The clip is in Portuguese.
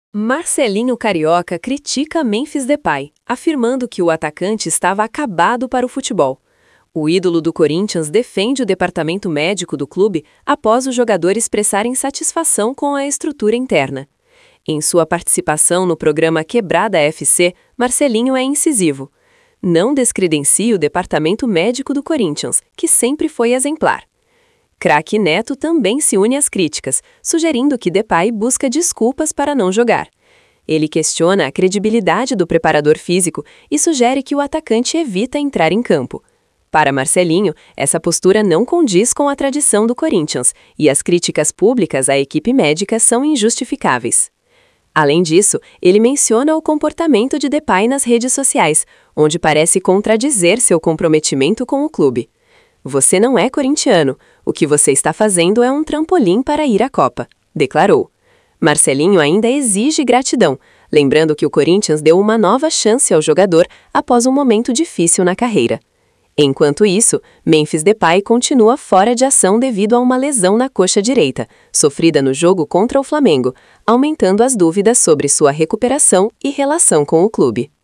Marcelinho Carioca critica Memphis Depay, afirmando que o atacante estava acabado para o futebol. O ídolo do Corinthians defende o departamento médico do clube após o jogador expressar insatisfação com a estrutura interna. Em sua participação no programa Quebrada FC, Marcelinho é incisivo. Não descredencie o departamento médico do Corinthians, que sempre foi exemplar. Craque Neto também se une às críticas, sugerindo que Depay busca desculpas para não jogar. Ele questiona a credibilidade do preparador físico e sugere que o atacante evita entrar em campo. Para Marcelinho, essa postura não condiz com a tradição do Corinthians e as críticas públicas à equipe médica são injustificáveis. Além disso, ele menciona o comportamento de Depay nas redes sociais, onde parece contradizer seu comprometimento com o clube. "Você não é corintiano. O que você está fazendo é um trampolim para ir à Copa", declarou. Marcelinho ainda exige gratidão, lembrando que o Corinthians deu uma nova chance ao jogador após um momento difícil na carreira. Enquanto isso, Memphis Depay continua fora de ação devido a uma lesão na coxa direita, sofrida no jogo contra o Flamengo, aumentando as dúvidas sobre sua recuperação e relação com o clube.